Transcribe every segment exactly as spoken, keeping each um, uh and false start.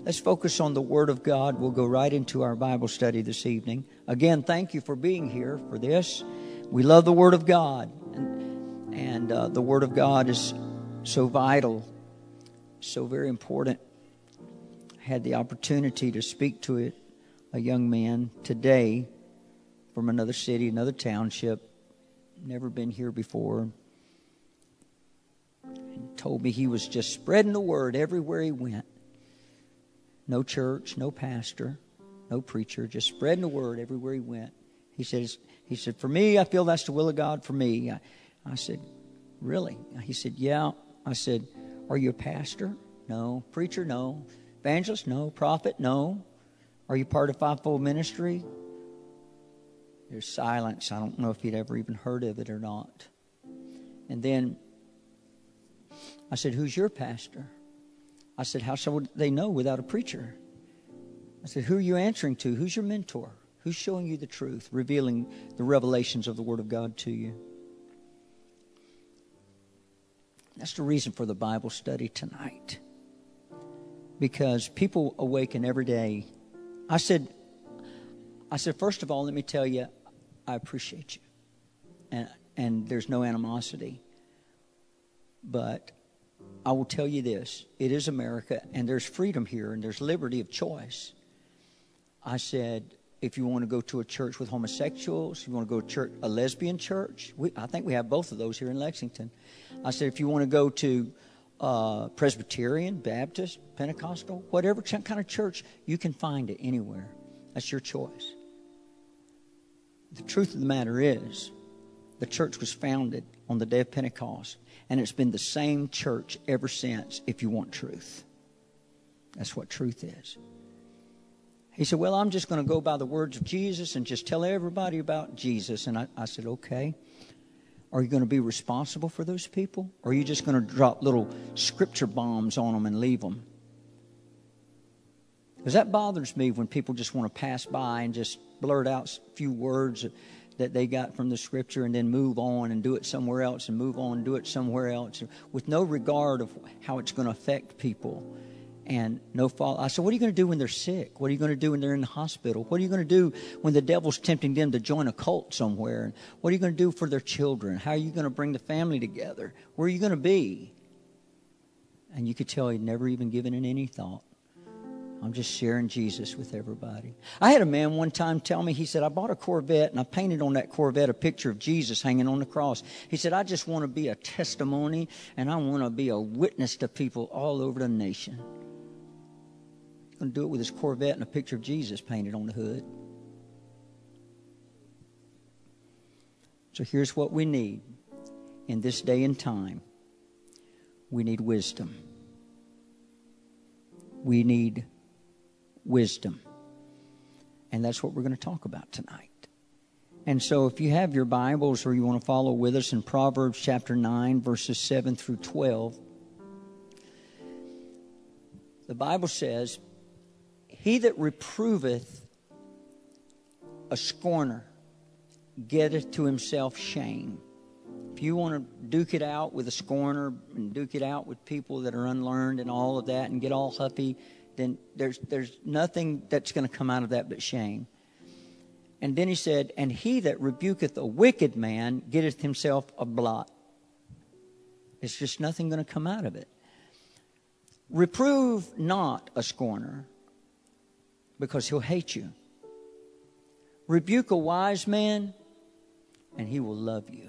Let's focus on the Word of God. We'll go right into our Bible study this evening. Again, thank you for being here for this. We love the Word of God. And, and uh, the Word of God is so vital, so very important. I had the opportunity to speak to it, a young man today from another city, another township, never been here before. And told me he was just spreading the Word everywhere he went. No church, no pastor, no preacher, just spreading the Word everywhere he went. He says, he said, for me, I feel that's the will of God for me. I, I said, really? He said, yeah. I said, are you a pastor? No. Preacher? No. Evangelist? No. Prophet? No. Are you part of fivefold ministry? There's silence. I don't know if he'd ever even heard of it or not. And then I said, who's your pastor? I said, how should they know without a preacher? I said, who are you answering to? Who's your mentor? Who's showing you the truth, revealing the revelations of the Word of God to you? That's the reason for the Bible study tonight. Because people awaken every day. I said, I said, first of all, let me tell you, I appreciate you. And, and there's no animosity. But I will tell you this, it is America, and there's freedom here, and there's liberty of choice. I said, if you want to go to a church with homosexuals, you want to go to church, a lesbian church, we, I think we have both of those here in Lexington. I said, if you want to go to uh, Presbyterian, Baptist, Pentecostal, whatever kind of church, you can find it anywhere. That's your choice. The truth of the matter is, the church was founded on the day of Pentecost. And it's been the same church ever since, if you want truth. That's what truth is. He said, well, I'm just going to go by the words of Jesus and just tell everybody about Jesus. And I, I said, okay. Are you going to be responsible for those people? Or are you just going to drop little scripture bombs on them and leave them? Because that bothers me when people just want to pass by and just blurt out a few words that they got from the scripture and then move on and do it somewhere else and move on and do it somewhere else with no regard of how it's going to affect people and no follow. I said, what are you going to do when they're sick? What are you going to do when they're in the hospital? What are you going to do when the devil's tempting them to join a cult somewhere? And what are you going to do for their children? How are you going to bring the family together? Where are you going to be? And you could tell he'd never even given it any thought. I'm just sharing Jesus with everybody. I had a man one time tell me, he said, I bought a Corvette and I painted on that Corvette a picture of Jesus hanging on the cross. He said, I just want to be a testimony and I want to be a witness to people all over the nation. He's going to do it with his Corvette and a picture of Jesus painted on the hood. So here's what we need in this day and time. We need wisdom. We need wisdom. And that's what we're going to talk about tonight. And so if you have your Bibles or you want to follow with us in Proverbs chapter nine, verses seven through twelve, the Bible says, he that reproveth a scorner getteth to himself shame. If you want to duke it out with a scorner and duke it out with people that are unlearned and all of that and get all huffy, then there's there's nothing that's going to come out of that but shame. And then he said, and he that rebuketh a wicked man getteth himself a blot. It's just nothing going to come out of it. Reprove not a scorner, because he'll hate you. Rebuke a wise man, and he will love you.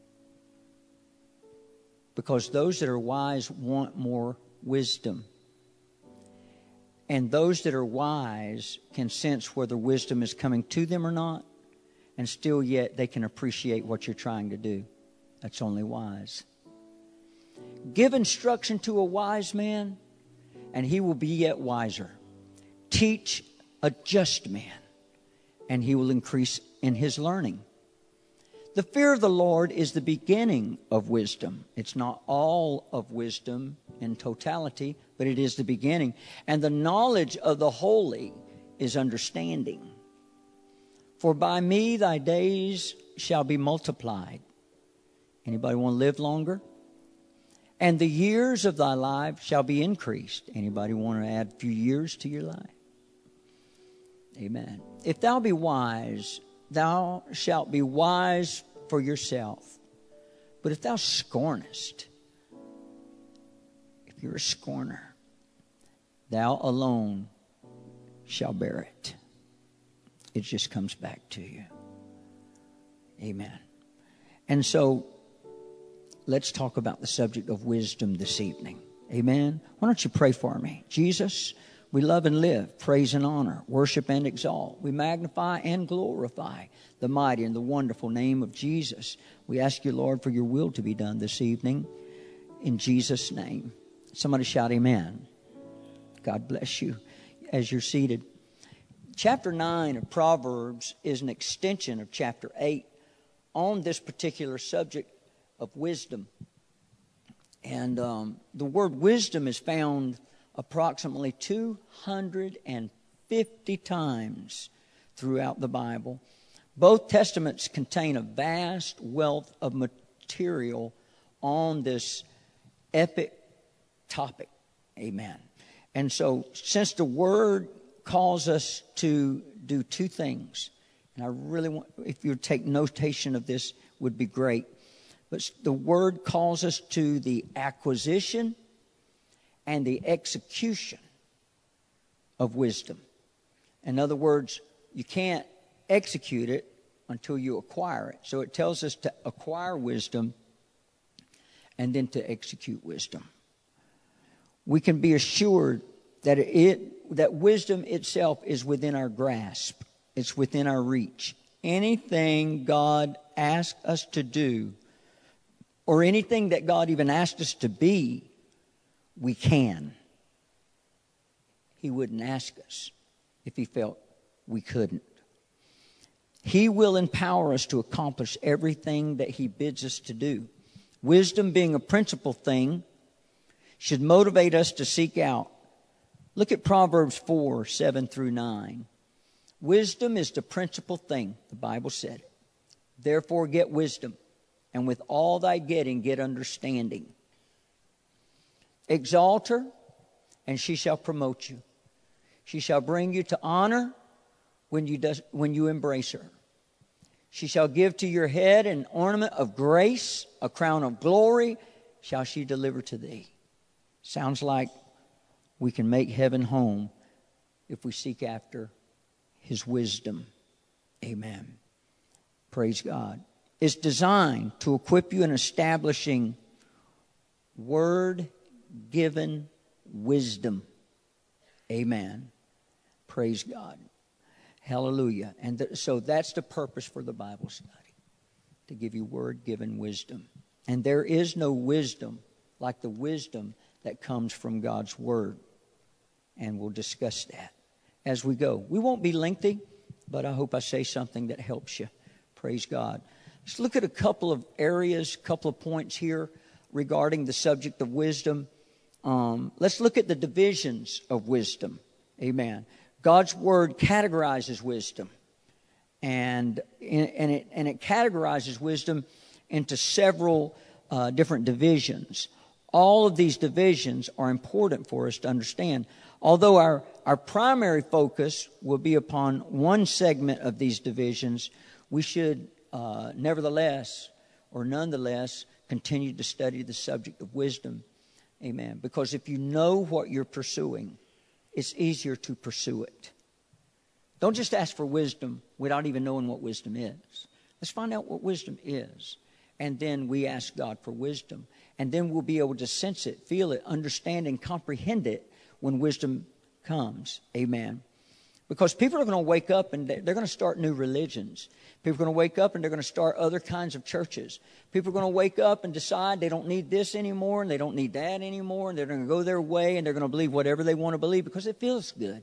Because those that are wise want more wisdom. And those that are wise can sense whether wisdom is coming to them or not. And still yet they can appreciate what you're trying to do. That's only wise. Give instruction to a wise man, and he will be yet wiser. Teach a just man, and he will increase in his learning. The fear of the Lord is the beginning of wisdom. It's not all of wisdom in totality, but it is the beginning. And the knowledge of the holy is understanding. For by me thy days shall be multiplied. Anybody want to live longer? And the years of thy life shall be increased. Anybody want to add a few years to your life? Amen. If thou be wise, thou shalt be wise for yourself. But if thou scornest, if you're a scorner, thou alone shall bear it. It just comes back to you. Amen. And so, let's talk about the subject of wisdom this evening. Amen. Why don't you pray for me? Jesus, we love and live, praise and honor, worship and exalt. We magnify and glorify the mighty and the wonderful name of Jesus. We ask you, Lord, for your will to be done this evening. In Jesus' name. Somebody shout amen. God bless you as you're seated. Chapter nine of Proverbs is an extension of chapter eight on this particular subject of wisdom. And um, the word wisdom is found approximately two hundred fifty times throughout the Bible. Both testaments contain a vast wealth of material on this epic topic. Amen. And so, since the word calls us to do two things, and I really want, if you would take notation of this, would be great. But the word calls us to the acquisition and the execution of wisdom. In other words, you can't execute it until you acquire it. So it tells us to acquire wisdom and then to execute wisdom. We can be assured that it that wisdom itself is within our grasp. It's within our reach. Anything God asks us to do, or anything that God even asked us to be, we can. He wouldn't ask us if he felt we couldn't. He will empower us to accomplish everything that he bids us to do. Wisdom, being a principal thing, should motivate us to seek out. Look at Proverbs four, seven through nine. Wisdom is the principal thing, the Bible said it. Therefore get wisdom, and with all thy getting, get understanding. Exalt her, and she shall promote you. She shall bring you to honor when you, does, when you embrace her. She shall give to your head an ornament of grace, a crown of glory shall she deliver to thee. Sounds like we can make heaven home if we seek after his wisdom. Amen. Praise God. It's designed to equip you in establishing word-given wisdom. Amen. Praise God. Hallelujah. And th- so that's the purpose for the Bible study, to give you word-given wisdom. And there is no wisdom like the wisdom that comes from God's word. And we'll discuss that as we go. We won't be lengthy, but I hope I say something that helps you. Praise God. Let's look at a couple of areas, a couple of points here regarding the subject of wisdom. Um, let's look at the divisions of wisdom. Amen. God's word categorizes wisdom, and and it and it categorizes wisdom into several uh, different divisions. All of these divisions are important for us to understand. Although our, our primary focus will be upon one segment of these divisions, we should uh, nevertheless, or nonetheless, continue to study the subject of wisdom. Amen. Because if you know what you're pursuing, it's easier to pursue it. Don't just ask for wisdom without even knowing what wisdom is. Let's find out what wisdom is. And then we ask God for wisdom. And then we'll be able to sense it, feel it, understand and comprehend it when wisdom comes. Amen. Because people are going to wake up and they're going to start new religions. People are going to wake up and they're going to start other kinds of churches. People are going to wake up and decide they don't need this anymore and they don't need that anymore. And they're going to go their way and they're going to believe whatever they want to believe because it feels good.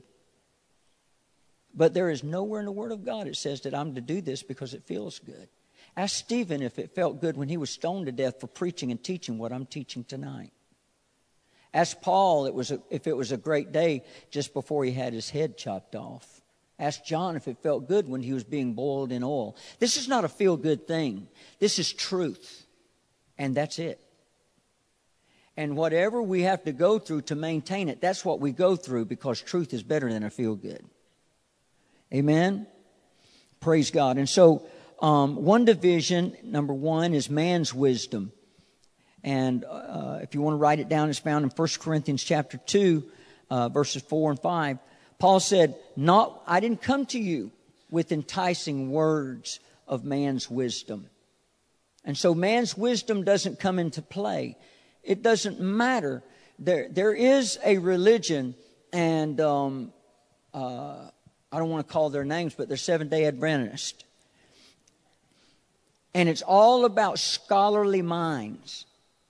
But there is nowhere in the Word of God it says that I'm to do this because it feels good. Ask Stephen if it felt good when he was stoned to death for preaching and teaching what I'm teaching tonight. Ask Paul it was a, if it was a great day just before he had his head chopped off. Ask John if it felt good when he was being boiled in oil. This is not a feel-good thing. This is truth. And that's it. And whatever we have to go through to maintain it, that's what we go through, because truth is better than a feel good. Amen? Praise God. And so um, one division, number one, is man's wisdom. And uh, if you want to write it down, it's found in First Corinthians chapter two, uh, verses four and five. Paul said, "Not, I didn't come to you with enticing words of man's wisdom." And so man's wisdom doesn't come into play. It doesn't matter. There, there is a religion, and um, uh, I don't want to call their names, but they're Seventh-day Adventists. And it's all about scholarly minds.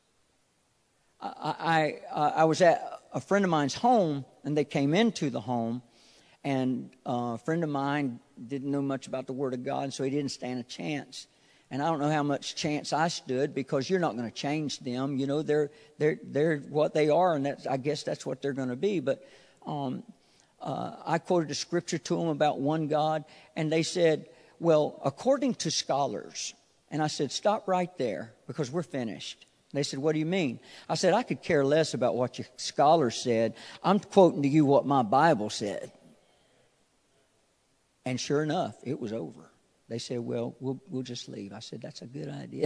I, I, I was at a friend of mine's home, and they came into the home, and uh, a friend of mine didn't know much about the Word of God, so he didn't stand a chance. And I don't know how much chance I stood, because you're not going to change them. You know, they're they're they're what they are, and that's, I guess that's what they're going to be. But um, uh, I quoted a scripture to them about one God, and they said, "Well, according to scholars," and I said, "Stop right there, because we're finished." They said, "What do you mean?" I said, "I could care less about what your scholars said. I'm quoting to you what my Bible said." And sure enough, it was over. They said, well, we'll we'll just leave. I said, "That's a good idea."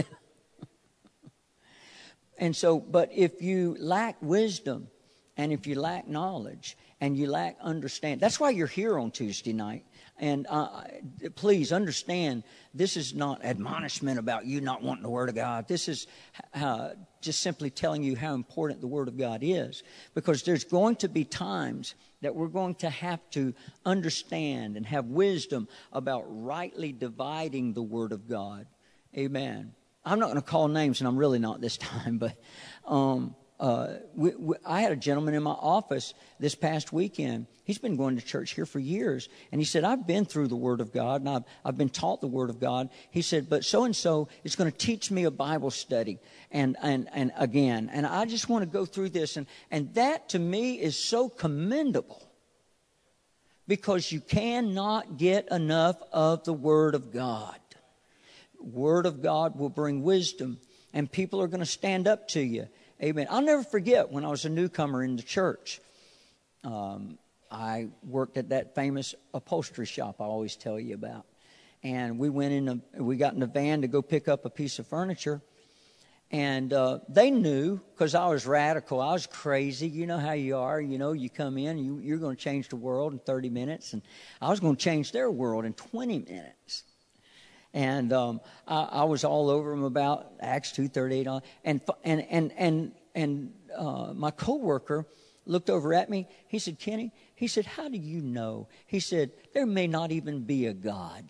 And so, but if you lack wisdom, and if you lack knowledge, and you lack understanding, that's why you're here on Tuesday night. And uh, please understand, this is not admonishment about you not wanting the Word of God. This is uh, just simply telling you how important the Word of God is. Because there's going to be times that we're going to have to understand and have wisdom about rightly dividing the Word of God. Amen. I'm not going to call names, and I'm really not this time, but um, uh, we, we, I had a gentleman in my office this past weekend. He's been going to church here for years. And he said, "I've been through the Word of God, and I've, I've been taught the Word of God." He said, "But so-and-so is going to teach me a Bible study." And, and, and again, and I just want to go through this. And, and that to me is so commendable, because you cannot get enough of the Word of God. Word of God will bring wisdom, and people are going to stand up to you. Amen. I'll never forget when I was a newcomer in the church. Um, I worked at that famous upholstery shop I always tell you about. And we went in, a, we got in a van to go pick up a piece of furniture. And uh, they knew, because I was radical, I was crazy. You know how you are. You know, you come in, you, you're going to change the world in thirty minutes. And I was going to change their world in twenty minutes. And um, I, I was all over them about Acts two thirty-eight. And and and and and uh, my coworker looked over at me. He said, "Kenny," he said, "how do you know?" He said, "There may not even be a God."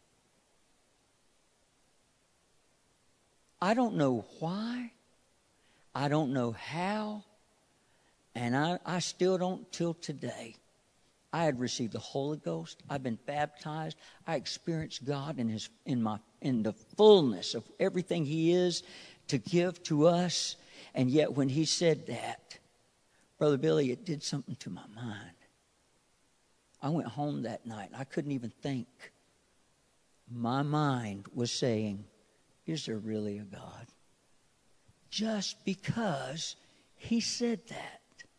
I don't know why. I don't know how. And I, I still don't till today. I had received the Holy Ghost. I've been baptized. I experienced God in his in my in the fullness of everything he is to give to us. And yet when he said that, Brother Billy, it did something to my mind. I went home that night. I couldn't even think. My mind was saying, is there really a God? Just because he said that.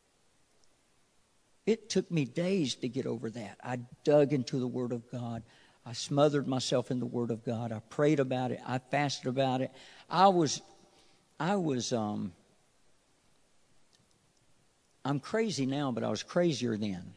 It took me days to get over that. I dug into the Word of God. I smothered myself in the Word of God. I prayed about it. I fasted about it. I was, I was, um, I'm crazy now, but I was crazier then.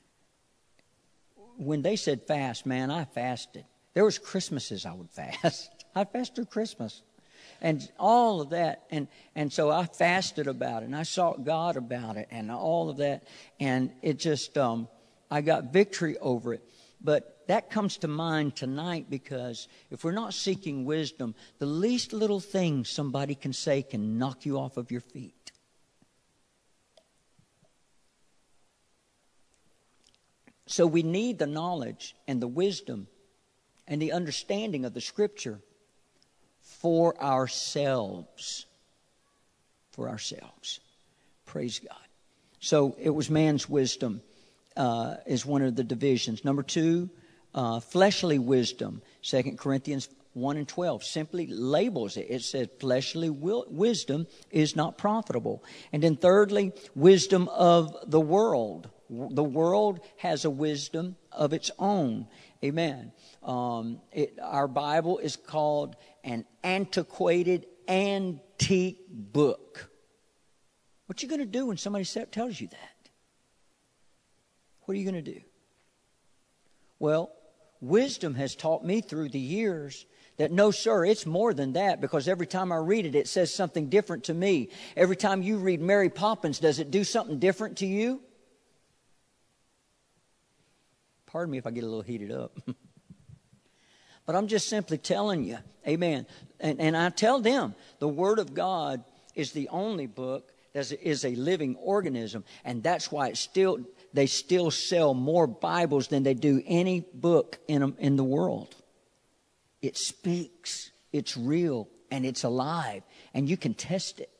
When they said fast, man, I fasted. There was Christmases I would fast. I fasted through Christmas. And all of that, and, and so I fasted about it, and I sought God about it, and all of that, and it just, um, I got victory over it. But that comes to mind tonight, because if we're not seeking wisdom, the least little thing somebody can say can knock you off of your feet. So we need the knowledge and the wisdom and the understanding of the Scripture for ourselves. For ourselves. Praise God. So it was man's wisdom uh, is one of the divisions. Number two, uh, fleshly wisdom. Second Corinthians one and twelve simply labels it. It says fleshly will, wisdom is not profitable. And then thirdly, wisdom of the world. The world has a wisdom of its own. Amen. Um, it, our Bible is called an antiquated, antique book. What are you going to do when somebody tells you that? What are you going to do? Well, wisdom has taught me through the years that no, sir, it's more than that, because every time I read it, it says something different to me. Every time you read Mary Poppins, does it do something different to you? Pardon me if I get a little heated up. But I'm just simply telling you, amen. And, and I tell them, the Word of God is the only book that is a living organism. And that's why it's still, they still sell more Bibles than they do any book in, in the world. It speaks, it's real, and it's alive. And you can test it.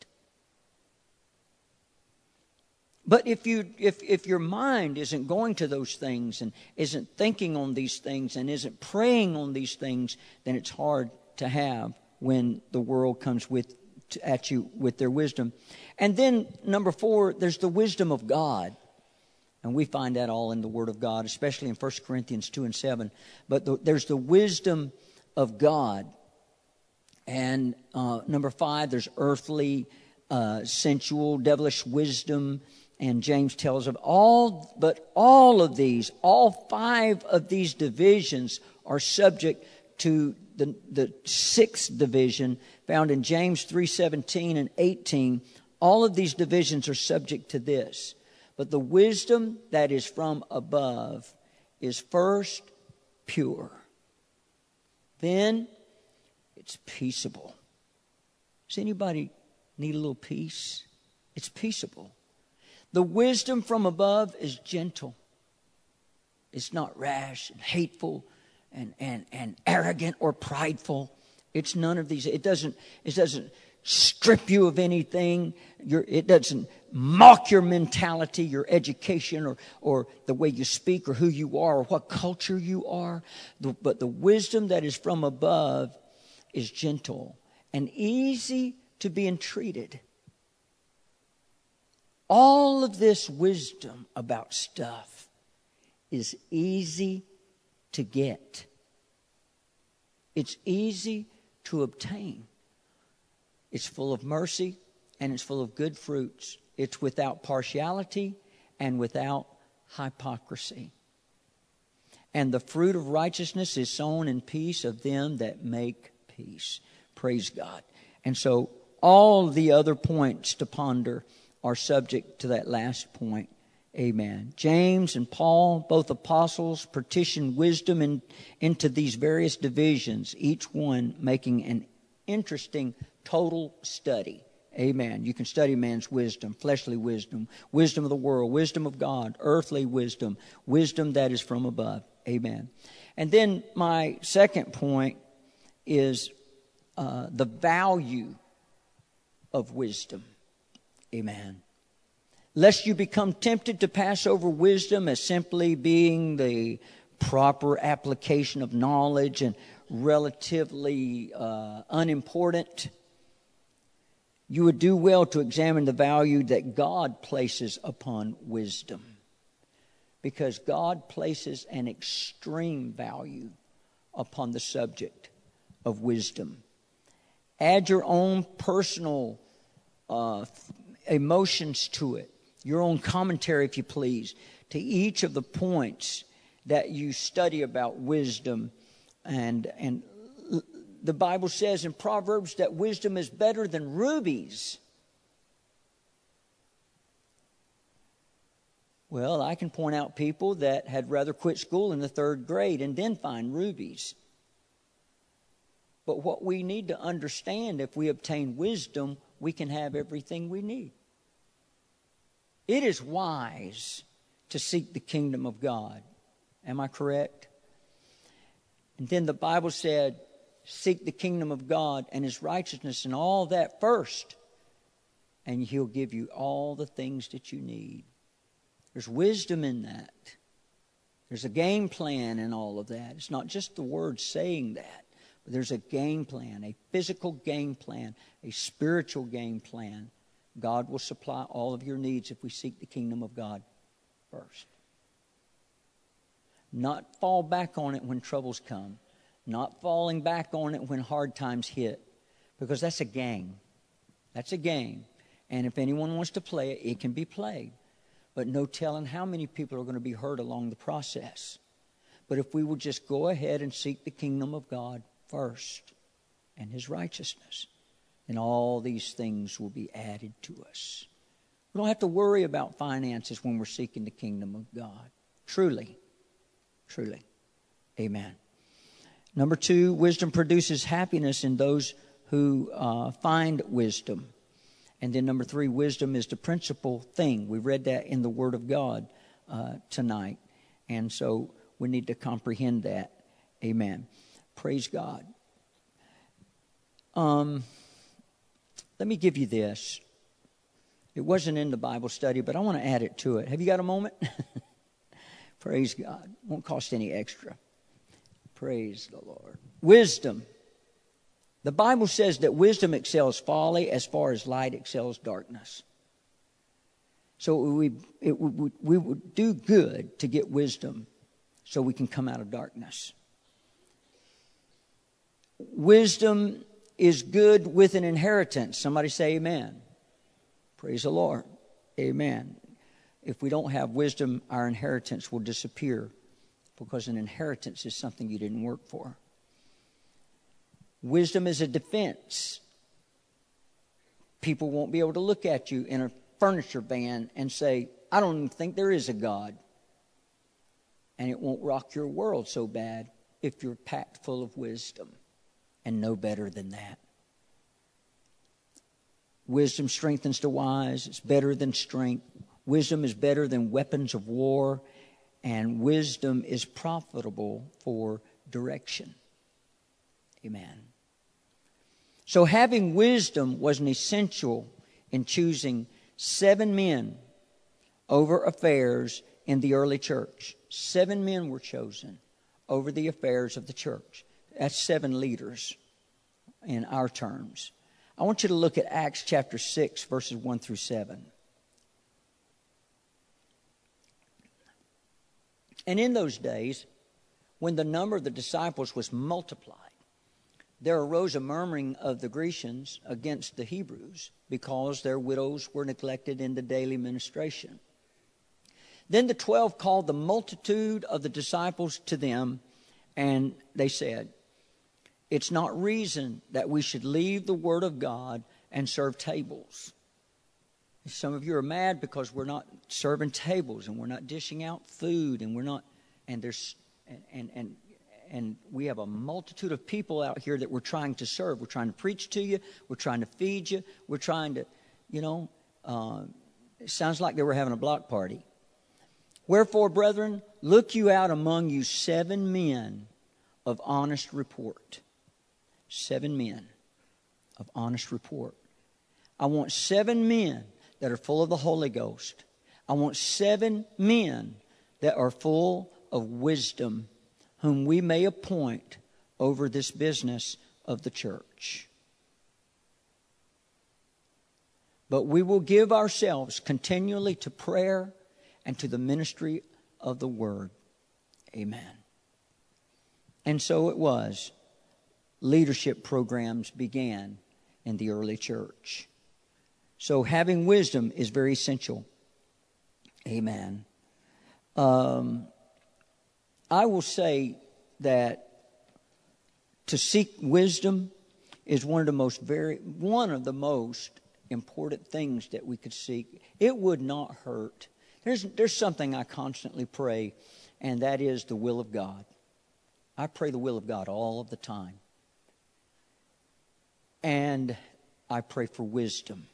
But if you if if your mind isn't going to those things and isn't thinking on these things and isn't praying on these things, then it's hard to have when the world comes with at you with their wisdom. And then number four, there's the wisdom of God. And we find that all in the Word of God, especially in First Corinthians two and seven. But the, there's the wisdom of God. And uh, number five, there's earthly, uh, sensual, devilish wisdom. And James tells of all, but all of these, all five of these divisions are subject to the, the sixth division found in James three seventeen and eighteen. All of these divisions are subject to this. But the wisdom that is from above is first pure. Then it's peaceable. Does anybody need a little peace? It's peaceable. The wisdom from above is gentle. It's not rash and hateful and, and, and arrogant or prideful. It's none of these. It doesn't, it doesn't strip you of anything. You're, it doesn't mock your mentality, your education, or, or the way you speak, or who you are, or what culture you are. The, but the wisdom that is from above is gentle and easy to be entreated. All of this wisdom about stuff is easy to get. It's easy to obtain. It's full of mercy and it's full of good fruits. It's without partiality and without hypocrisy. And the fruit of righteousness is sown in peace of them that make peace. Praise God. And so all the other points to ponder are subject to that last point. Amen. James and Paul, both apostles, partition wisdom in, into these various divisions, each one making an interesting total study. Amen. You can study man's wisdom, fleshly wisdom, wisdom of the world, wisdom of God, earthly wisdom, wisdom that is from above. Amen. And then my second point is uh, the value of wisdom. Amen. Lest you become tempted to pass over wisdom as simply being the proper application of knowledge and relatively uh, unimportant, you would do well to examine the value that God places upon wisdom. Because God places an extreme value upon the subject of wisdom. Add your own personal uh, emotions to it, your own commentary, if you please, to each of the points that you study about wisdom. And, and the Bible says in Proverbs that wisdom is better than rubies. Well, I can point out people that had rather quit school in the third grade and then find rubies. But what we need to understand, if we obtain wisdom, we can have everything we need. It is wise to seek the kingdom of God. Am I correct? And then the Bible said, seek the kingdom of God and His righteousness and all that first, and He'll give you all the things that you need. There's wisdom in that. There's a game plan in all of that. It's not just the words saying that, There's a game plan, a physical game plan, a spiritual game plan. God will supply all of your needs if we seek the kingdom of God first. Not fall back on it when troubles come. Not falling back on it when hard times hit. Because that's a game. That's a game. And if anyone wants to play it, it can be played. But no telling how many people are going to be hurt along the process. But if we will just go ahead and seek the kingdom of God first and His righteousness, then all these things will be added to us. We don't have to worry about finances when we're seeking the kingdom of God. Truly. Truly. Amen. Number two, wisdom produces happiness in those who uh, find wisdom. And then number three, wisdom is the principal thing. We read that in the Word of God uh, tonight. And so we need to comprehend that. Amen. Praise God. Um, let me give you this. It wasn't in the Bible study, but I want to add it to it. Have you got a moment? Praise God. Won't cost any extra. Praise the Lord. Wisdom. The Bible says that wisdom excels folly as far as light excels darkness. So we, it, we, we would do good to get wisdom so we can come out of darkness. Wisdom is good with an inheritance. Somebody say amen. Praise the Lord. Amen. If we don't have wisdom, our inheritance will disappear because an inheritance is something you didn't work for. Wisdom is a defense. People won't be able to look at you in a furniture van and say, I don't even think there is a God. And it won't rock your world so bad if you're packed full of wisdom and know better than that. Wisdom strengthens the wise. It's better than strength. Wisdom is better than weapons of war. And wisdom is profitable for direction. Amen. So having wisdom was an essential in choosing seven men over affairs in the early church. Seven men were chosen over the affairs of the church. That's seven leaders in our terms. I want you to look at Acts chapter six, verses one through seven. And in those days, when the number of the disciples was multiplied, there arose a murmuring of the Grecians against the Hebrews because their widows were neglected in the daily ministration. Then the twelve called the multitude of the disciples to them, and they said, it's not reason that we should leave the word of God and serve tables. Some of you are mad because we're not serving tables and we're not dishing out food and we're not, and there's, and, and, and And we have a multitude of people out here that we're trying to serve. We're trying to preach to you. We're trying to feed you. We're trying to, you know, uh, it sounds like they were having a block party. Wherefore, brethren, look you out among you seven men of honest report. Seven men of honest report. I want seven men that are full of the Holy Ghost. I want seven men that are full of wisdom, whom we may appoint over this business of the church. But we will give ourselves continually to prayer and to the ministry of the word. Amen. And so it was. Leadership programs began in the early church. So having wisdom is very essential. Amen. Um... I will say that to seek wisdom is one of the most very one of the most important things that we could seek. It would not hurt. There's there's something I constantly pray, and that is the will of God. I pray the will of God all of the time. And I pray for wisdom.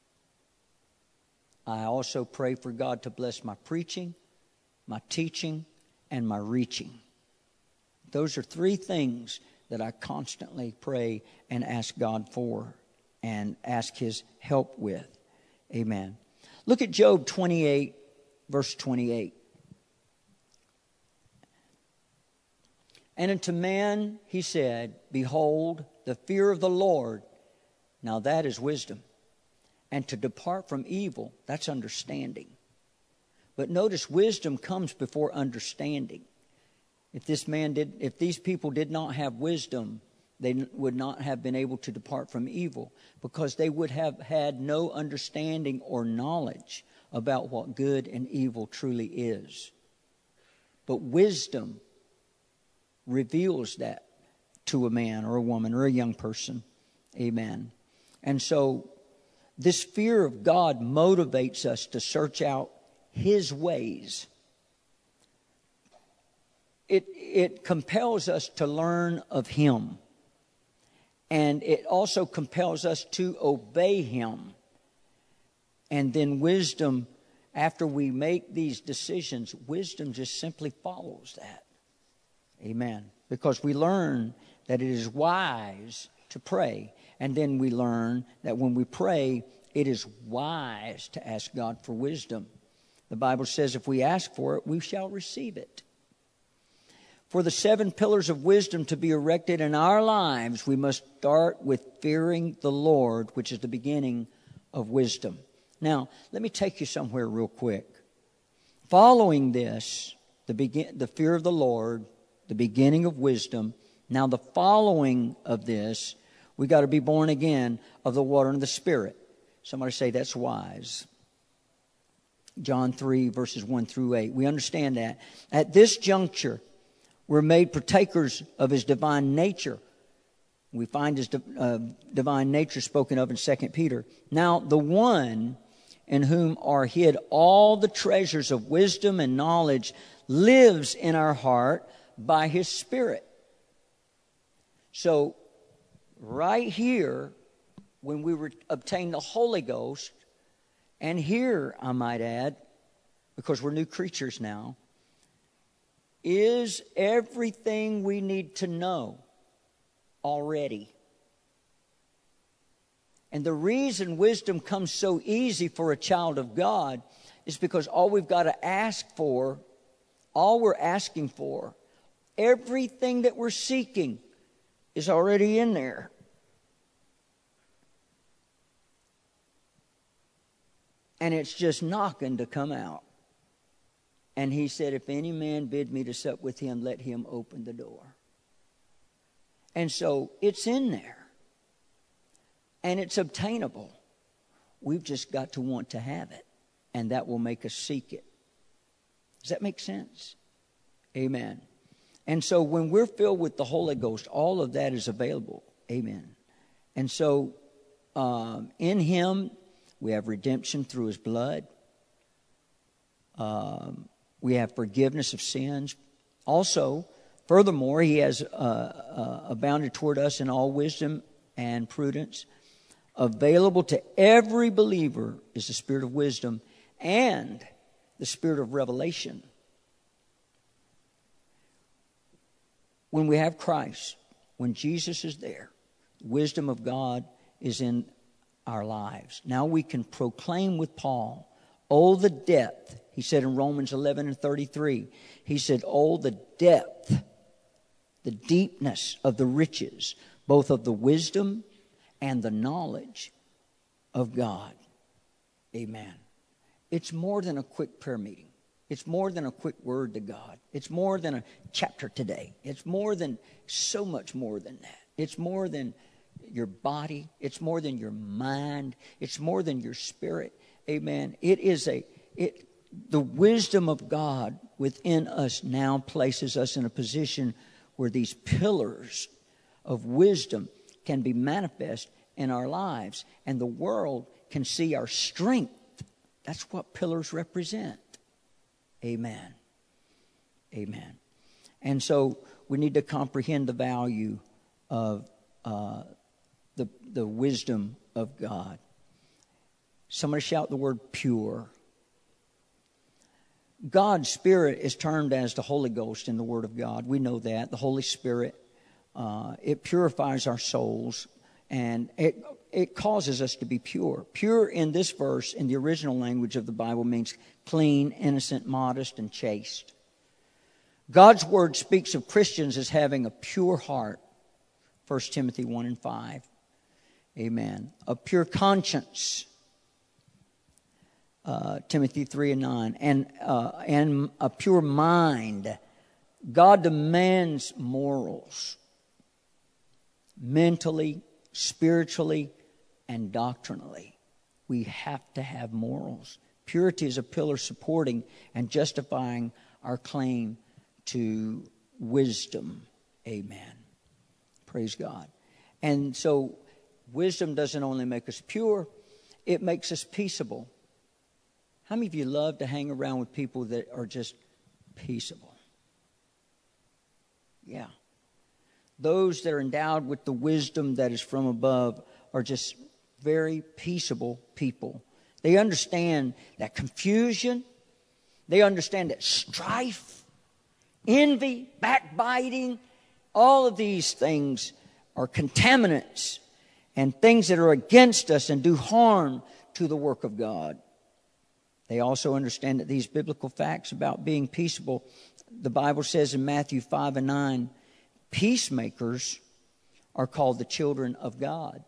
I also pray for God to bless my preaching, my teaching, and my reaching. Those are three things that I constantly pray and ask God for and ask His help with. Amen. Look at Job twenty-eight, verse twenty-eight. And unto man he said, behold, the fear of the Lord, now that is wisdom. And to depart from evil, that's understanding. But notice, wisdom comes before understanding. If this man did, if these people did not have wisdom, they would not have been able to depart from evil, because they would have had no understanding or knowledge about what good and evil truly is. But wisdom reveals that to a man or a woman or a young person. Amen. And so this fear of God motivates us to search out His ways. It, it compels us to learn of Him. And it also compels us to obey Him. And then wisdom, after we make these decisions, wisdom just simply follows that. Amen. Because we learn that it is wise to pray. And then we learn that when we pray, it is wise to ask God for wisdom. The Bible says if we ask for it, we shall receive it. For the seven pillars of wisdom to be erected in our lives, we must start with fearing the Lord, which is the beginning of wisdom. Now, let me take you somewhere real quick. Following this, the begin, the fear of the Lord, the beginning of wisdom. Now, the following of this, we got to be born again of the water and the Spirit. Somebody say that's wise. John three, verses one through eight. We understand that. At this juncture, we're made partakers of His divine nature. We find His uh, divine nature spoken of in Second Peter. Now, the one in whom are hid all the treasures of wisdom and knowledge lives in our heart by His Spirit. So, right here, when we re- obtain the Holy Ghost, and here, I might add, because we're new creatures now, is everything we need to know already. And the reason wisdom comes so easy for a child of God is because all we've got to ask for, all we're asking for, everything that we're seeking is already in there. And it's just knocking to come out. And He said, if any man bid me to sup with him, let him open the door. And so it's in there. And it's obtainable. We've just got to want to have it. And that will make us seek it. Does that make sense? Amen. And so when we're filled with the Holy Ghost, all of that is available. Amen. And so um, in Him, we have redemption through His blood. Um, we have forgiveness of sins. Also, furthermore, He has uh, uh, abounded toward us in all wisdom and prudence. Available to every believer is the Spirit of wisdom and the Spirit of revelation. When we have Christ, when Jesus is there, the wisdom of God is in our lives. Now we can proclaim with Paul, oh, the depth. He said in Romans eleven and thirty-three, he said, oh, the depth, the deepness of the riches, both of the wisdom and the knowledge of God. Amen. It's more than a quick prayer meeting. It's more than a quick word to God. It's more than a chapter today. It's more than, so much more than that. It's more than your body. It's more than your mind. It's more than your spirit. Amen. It is a, it, the wisdom of God within us now places us in a position where these pillars of wisdom can be manifest in our lives. And the world can see our strength. That's what pillars represent. Amen. Amen. And so we need to comprehend the value of uh, the, the wisdom of God. Somebody shout the word pure. God's Spirit is termed as the Holy Ghost in the Word of God. We know that. The Holy Spirit, uh, it purifies our souls, and it it causes us to be pure. Pure in this verse, in the original language of the Bible, means clean, innocent, modest, and chaste. God's Word speaks of Christians as having a pure heart. First Timothy one and five. Amen. A pure conscience. Uh, Timothy three and nine. And, uh, and a pure mind. God demands morals. Mentally, spiritually, and doctrinally. We have to have morals. Purity is a pillar supporting and justifying our claim to wisdom. Amen. Praise God. And so wisdom doesn't only make us pure, it makes us peaceable. How many of you love to hang around with people that are just peaceable? Yeah. Those that are endowed with the wisdom that is from above are just very peaceable people. They understand that confusion. They understand that strife, envy, backbiting, all of these things are contaminants and things that are against us and do harm to the work of God. They also understand that these biblical facts about being peaceable, the Bible says in Matthew five and nine, peacemakers are called the children of God.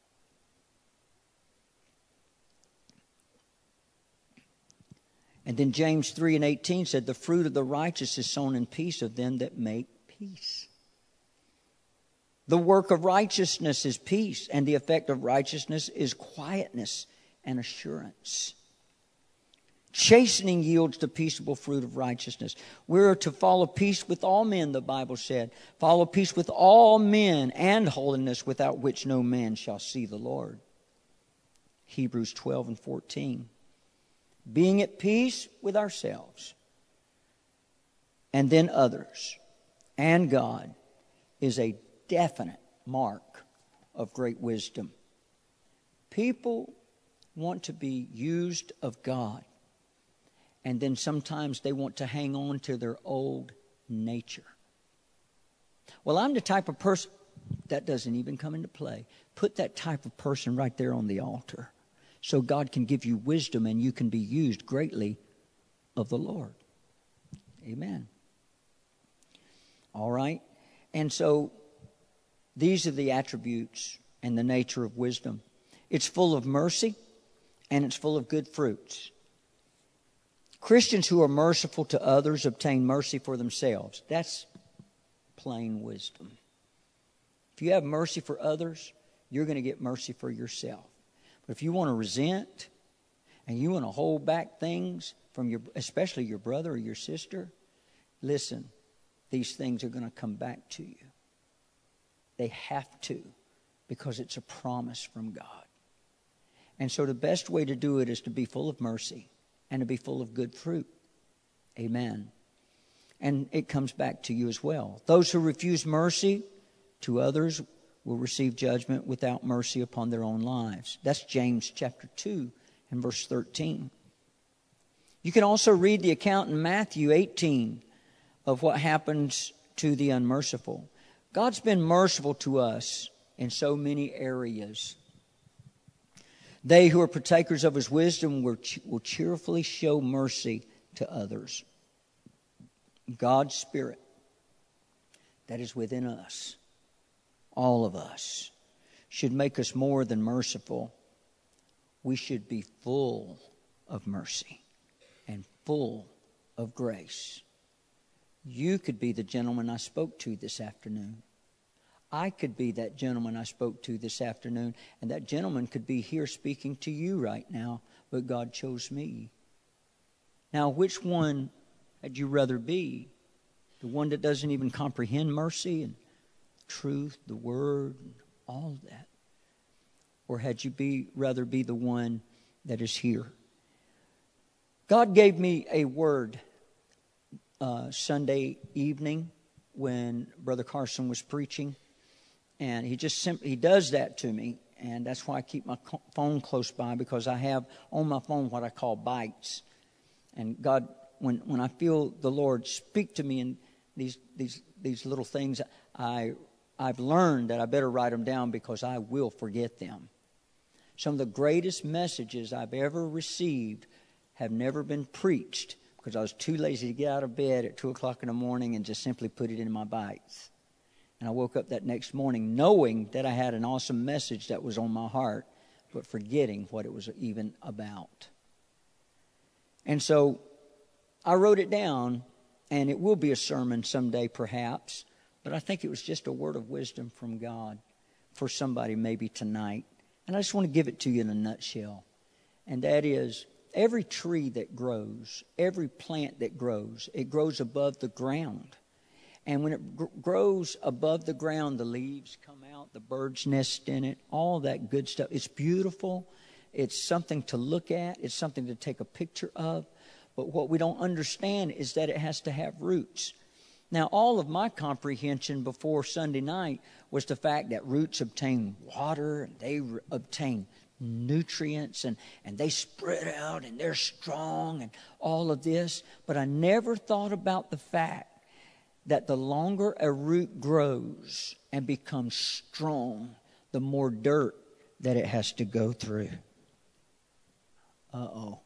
And then James three and eighteen said, the fruit of the righteous is sown in peace of them that make peace. The work of righteousness is peace, and the effect of righteousness is quietness and assurance. Chastening yields the peaceable fruit of righteousness. We're to follow peace with all men, the Bible said. Follow peace with all men and holiness, without which no man shall see the Lord. Hebrews twelve and fourteen. Being at peace with ourselves and then others and God is a definite mark of great wisdom. People want to be used of God, and then sometimes they want to hang on to their old nature. Well, I'm the type of person that doesn't even come into play. Put that type of person right there on the altar, so God can give you wisdom and you can be used greatly of the Lord. Amen. All right. And so these are the attributes and the nature of wisdom. It's full of mercy and it's full of good fruits. Christians who are merciful to others obtain mercy for themselves. That's plain wisdom. If you have mercy for others, you're going to get mercy for yourself. But if you want to resent and you want to hold back things from your, especially your brother or your sister, listen, these things are going to come back to you. They have to, because it's a promise from God. And so the best way to do it is to be full of mercy and to be full of good fruit. Amen. And it comes back to you as well. Those who refuse mercy to others will receive judgment without mercy upon their own lives. That's James chapter two and verse thirteen. You can also read the account in Matthew eighteen of what happens to the unmerciful. God's been merciful to us in so many areas. They who are partakers of His wisdom will, will cheerfully show mercy to others. God's Spirit that is within us, all of us, should make us more than merciful. We should be full of mercy and full of grace. You could be the gentleman I spoke to this afternoon. I could be that gentleman I spoke to this afternoon, and that gentleman could be here speaking to you right now, but God chose me. Now, which one had you rather be? The one that doesn't even comprehend mercy and truth, the Word, and all of that? Or had you be rather be the one that is here? God gave me a word uh, Sunday evening when Brother Carson was preaching. And he just simply, he does that to me. And that's why I keep my phone close by, because I have on my phone what I call bites. And God, when, when I feel the Lord speak to me in these these these little things, I, I've learned that I better write them down, because I will forget them. Some of the greatest messages I've ever received have never been preached because I was too lazy to get out of bed at two o'clock in the morning and just simply put it in my bites. And I woke up that next morning knowing that I had an awesome message that was on my heart, but forgetting what it was even about. And so I wrote it down, and it will be a sermon someday perhaps, but I think it was just a word of wisdom from God for somebody maybe tonight. And I just want to give it to you in a nutshell. And that is, every tree that grows, every plant that grows, it grows above the ground. And when it gr- grows above the ground, the leaves come out, the birds nest in it, all that good stuff. It's beautiful. It's something to look at. It's something to take a picture of. But what we don't understand is that it has to have roots. Now, all of my comprehension before Sunday night was the fact that roots obtain water, and they re- obtain nutrients, and, and they spread out, and they're strong, and all of this. But I never thought about the fact that the longer a root grows and becomes strong, the more dirt that it has to go through. Uh-oh.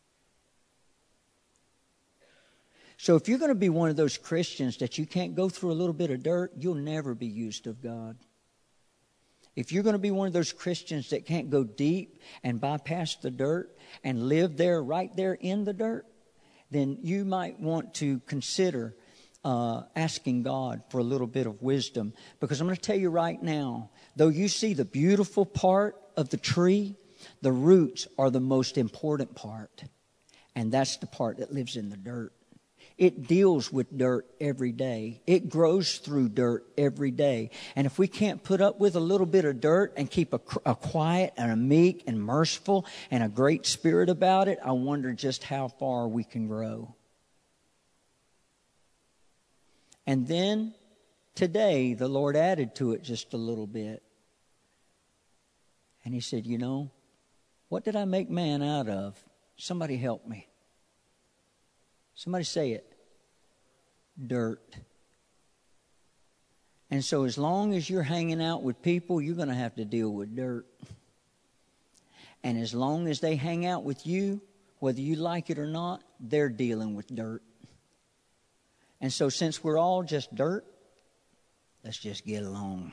So if you're going to be one of those Christians that you can't go through a little bit of dirt, you'll never be used of God. If you're going to be one of those Christians that can't go deep and bypass the dirt and live there, right there in the dirt, then you might want to consider uh, asking God for a little bit of wisdom. Because I'm going to tell you right now, though you see the beautiful part of the tree, the roots are the most important part. And that's the part that lives in the dirt. It deals with dirt every day. It grows through dirt every day. And if we can't put up with a little bit of dirt and keep a, a quiet and a meek and merciful and a great spirit about it, I wonder just how far we can grow. And then today, the Lord added to it just a little bit. And He said, you know, what did I make man out of? Somebody help me. Somebody say it. Dirt. And so as long as you're hanging out with people, you're going to have to deal with dirt. And as long as they hang out with you, whether you like it or not, they're dealing with dirt. And so since we're all just dirt, let's just get along.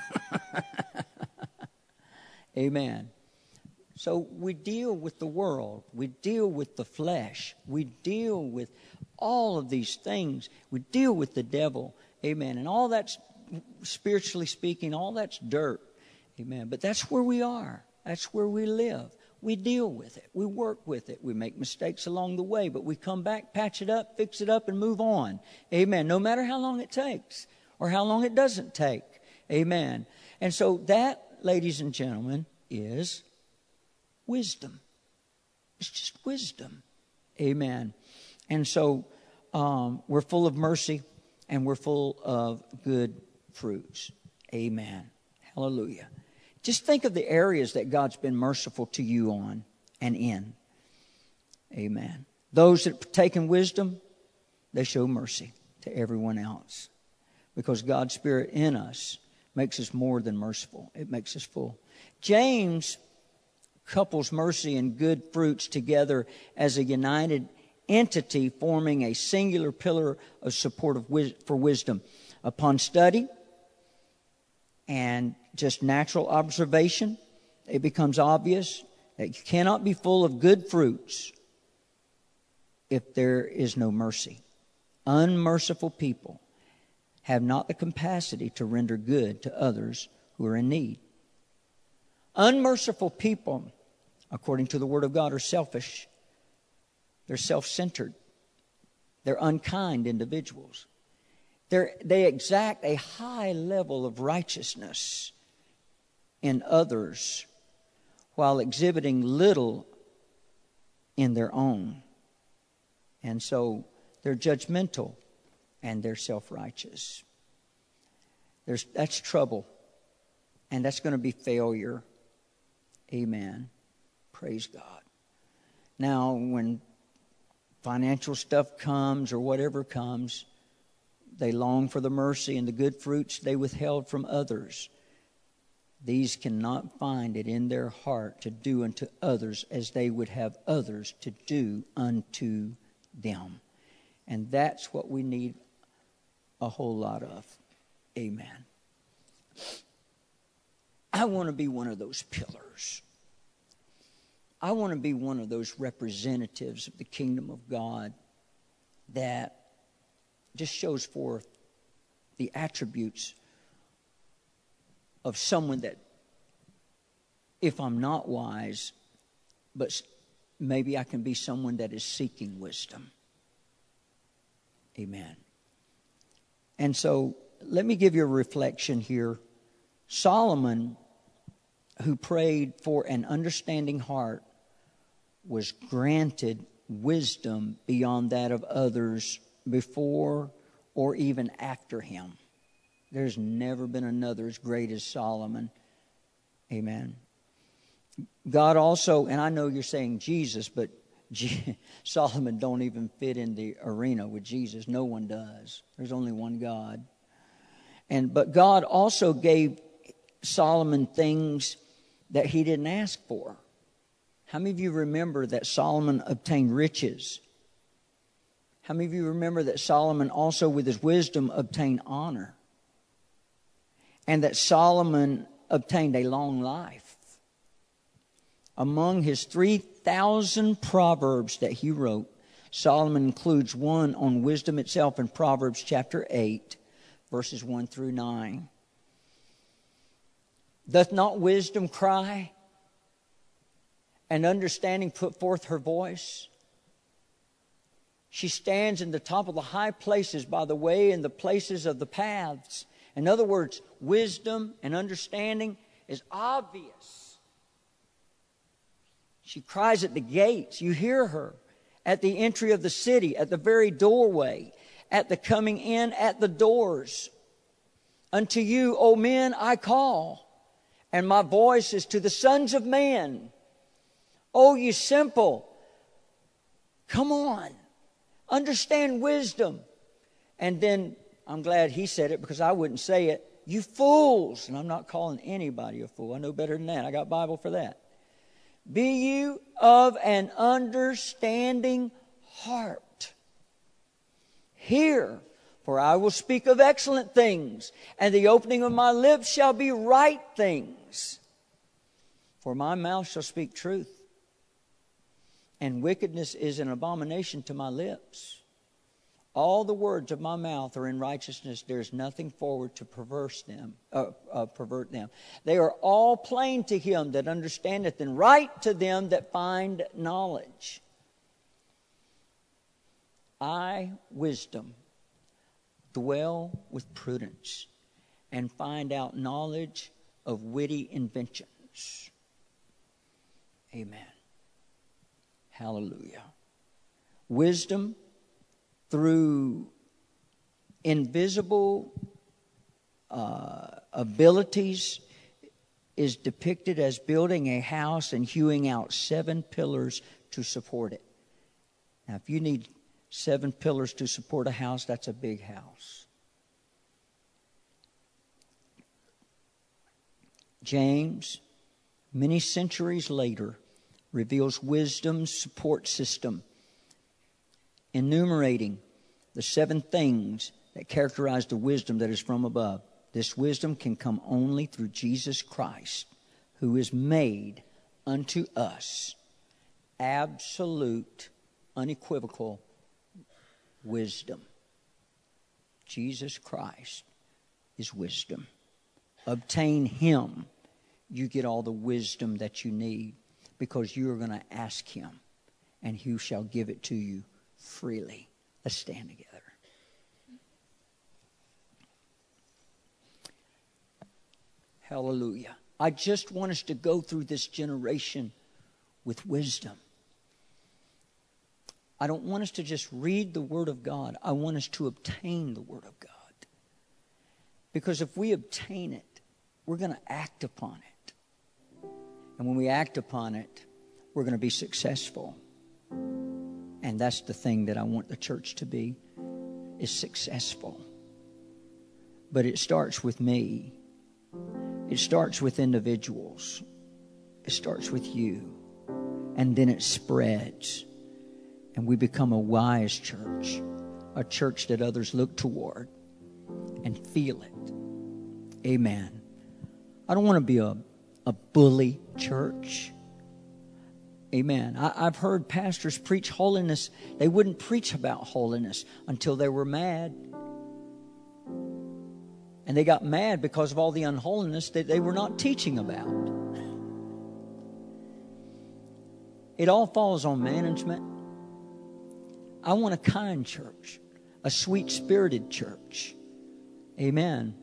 Amen. So we deal with the world. We deal with the flesh. We deal with all of these things. We deal with the devil. Amen. And all that's, spiritually speaking, all that's dirt. Amen. But that's where we are. That's where we live. We deal with it. We work with it. We make mistakes along the way, but we come back, patch it up, fix it up, and move on. Amen. No matter how long it takes or how long it doesn't take. Amen. And so that, ladies and gentlemen, is wisdom. It's just wisdom. Amen. And so um, we're full of mercy and we're full of good fruits. Amen. Hallelujah. Just think of the areas that God's been merciful to you on and in. Amen. Those that take in wisdom, they show mercy to everyone else. Because God's Spirit in us makes us more than merciful. It makes us full. James couples mercy and good fruits together as a united entity, forming a singular pillar of support of wis- for wisdom. Upon study and just natural observation, it becomes obvious that you cannot be full of good fruits if there is no mercy. Unmerciful people have not the capacity to render good to others who are in need. Unmerciful people, according to the Word of God, are selfish. They're self-centered. They're unkind individuals. They're, they exact a high level of righteousness in others while exhibiting little in their own. And so they're judgmental and they're self-righteous. There's, that's trouble. And that's going to be failure. Amen. Praise God. Now, when financial stuff comes or whatever comes, they long for the mercy and the good fruits they withheld from others. These cannot find it in their heart to do unto others as they would have others to do unto them. And that's what we need a whole lot of. Amen. I want to be one of those pillars. I want to be one of those representatives of the kingdom of God that just shows forth the attributes of someone that, if I'm not wise, but maybe I can be someone that is seeking wisdom. Amen. And so let me give you a reflection here. Solomon, who prayed for an understanding heart, was granted wisdom beyond that of others before or even after him. There's never been another as great as Solomon. Amen. God also, and I know you're saying Jesus, but G- Solomon don't even fit in the arena with Jesus. No one does. There's only one God. And but God also gave Solomon things that he didn't ask for. How many of you remember that Solomon obtained riches? How many of you remember that Solomon also with his wisdom obtained honor? And that Solomon obtained a long life. Among his three thousand proverbs that he wrote, Solomon includes one on wisdom itself in Proverbs chapter eight, verses one through nine. Doth not wisdom cry, and understanding put forth her voice? She stands in the top of the high places by the way and the places of the paths. In other words, wisdom and understanding is obvious. She cries at the gates. You hear her at the entry of the city, at the very doorway, at the coming in at the doors. Unto you, O men, I call, and my voice is to the sons of men. O you simple, come on, understand wisdom. And then, I'm glad he said it because I wouldn't say it. You fools, and I'm not calling anybody a fool. I know better than that. I got Bible for that. Be you of an understanding heart. Hear, for I will speak of excellent things, and the opening of my lips shall be right things. For my mouth shall speak truth, and wickedness is an abomination to my lips. All the words of my mouth are in righteousness. There is nothing forward to perverse them, uh, uh, pervert them. They are all plain to him that understandeth, and right to them that find knowledge. I, wisdom, dwell with prudence, and find out knowledge of witty inventions. Amen. Hallelujah. Wisdom through invisible uh, abilities is depicted as building a house and hewing out seven pillars to support it. Now, if you need seven pillars to support a house, that's a big house. James, many centuries later, reveals wisdom's support system, enumerating the seven things that characterize the wisdom that is from above. This wisdom can come only through Jesus Christ, who is made unto us absolute, unequivocal wisdom. Jesus Christ is wisdom. Obtain him. You get all the wisdom that you need because you are going to ask him, and he shall give it to you freely. Let's stand together. Hallelujah. I just want us to go through this generation with wisdom. I don't want us to just read the Word of God. I want us to obtain the Word of God. Because if we obtain it, we're going to act upon it. And when we act upon it, we're going to be successful. And that's the thing that I want the church to be, is successful. But it starts with me. It starts with individuals. It starts with you. And then it spreads. and we become a wise church, a church that others look toward and feel it. Amen. I don't want to be a, a bully church. Amen. I, I've heard pastors preach holiness. They wouldn't preach about holiness until they were mad. And they got mad because of all the unholiness that they were not teaching about. It all falls on management. I want a kind church, a sweet-spirited church. Amen.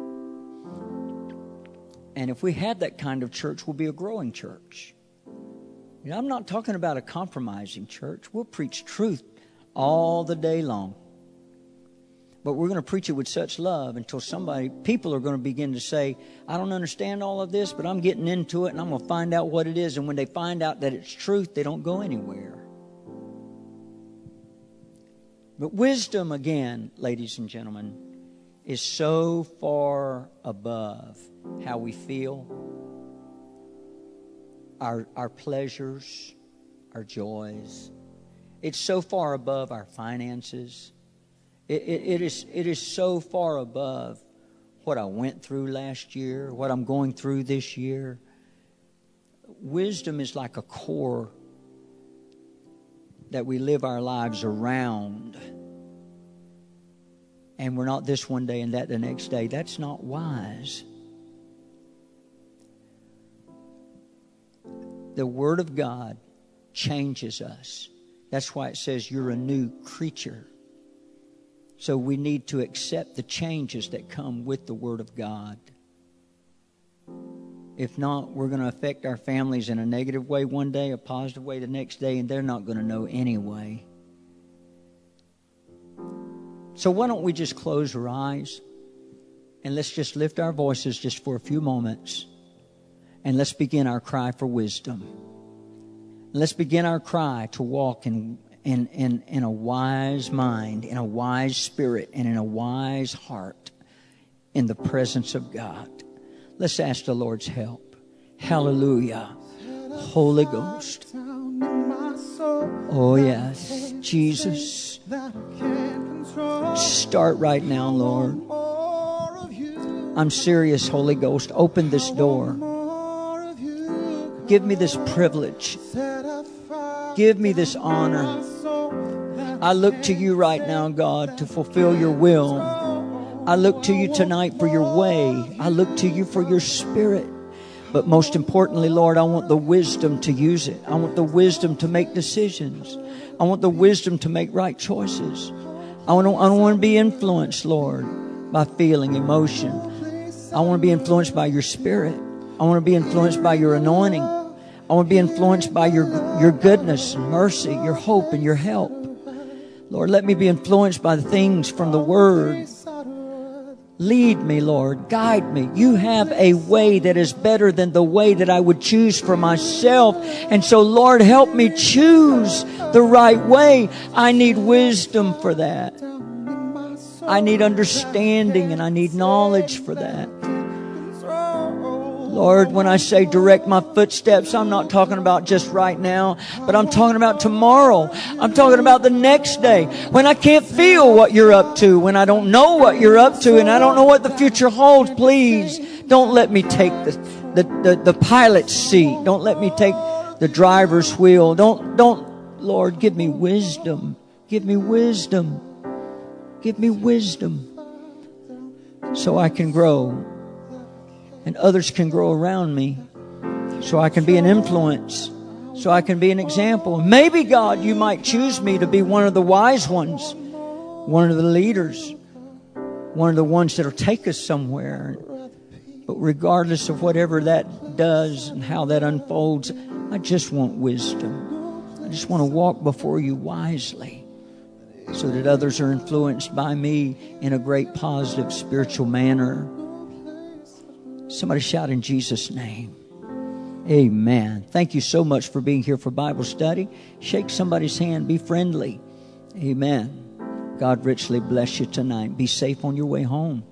And if we have that kind of church, we'll be a growing church. You know, I'm not talking about a compromising church. We'll preach truth all the day long. But we're going to preach it with such love until somebody, people are going to begin to say, I don't understand all of this, but I'm getting into it and I'm going to find out what it is. And when they find out that it's truth, they don't go anywhere. But wisdom, again, ladies and gentlemen, is so far above how we feel, our, our pleasures, our joys. It's so far above our finances. It, it, it is it is so far above what I went through last year, what I'm going through this year. Wisdom is like a core that we live our lives around. And we're not this one day and that the next day. That's not wise. The Word of God changes us. That's why it says you're a new creature. So we need to accept the changes that come with the Word of God. If not, we're going to affect our families in a negative way one day, a positive way the next day, and they're not going to know anyway. So why don't we just close our eyes and let's just lift our voices just for a few moments, and let's begin our cry for wisdom. Let's begin our cry to walk in In, in, in a wise mind, in a wise spirit, and in a wise heart in the presence of God. Let's ask the Lord's help. Hallelujah. Holy Ghost. Oh, yes. Jesus. Start right now, Lord. I'm serious, Holy Ghost. Open this door. Give me this privilege. Give me this honor. I look to you right now, God, to fulfill your will. I look to you tonight for your way. I look to you for your spirit. But most importantly, Lord, I want the wisdom to use it. I want the wisdom to make decisions. I want the wisdom to make right choices. I want to, I don't want to be influenced, Lord, by feeling, emotion. I want to be influenced by your spirit. I want to be influenced by your anointing. I want to be influenced by your, your goodness and mercy, your hope and your help. Lord, let me be influenced by the things from the Word. Lead me, Lord. Guide me. You have a way that is better than the way that I would choose for myself. And so, Lord, help me choose the right way. I need wisdom for that. I need understanding and I need knowledge for that. Lord, when I say direct my footsteps, I'm not talking about just right now, but I'm talking about tomorrow. I'm talking about the next day, when I can't feel what you're up to, when I don't know what you're up to, and I don't know what the future holds. Please don't let me take the, the, the, the pilot's seat. Don't let me take the driver's wheel. Don't, don't, Lord, give me wisdom. Give me wisdom. Give me wisdom so I can grow. And others can grow around me, so I can be an influence, so I can be an example. Maybe, God, you might choose me to be one of the wise ones, one of the leaders, one of the ones that will take us somewhere. But regardless of whatever that does and how that unfolds, I just want wisdom. I just want to walk before you wisely so that others are influenced by me in a great positive spiritual manner. Somebody shout in Jesus' name. Amen. Thank you so much for being here for Bible study. Shake somebody's hand. Be friendly. Amen. God richly bless you tonight. Be safe on your way home.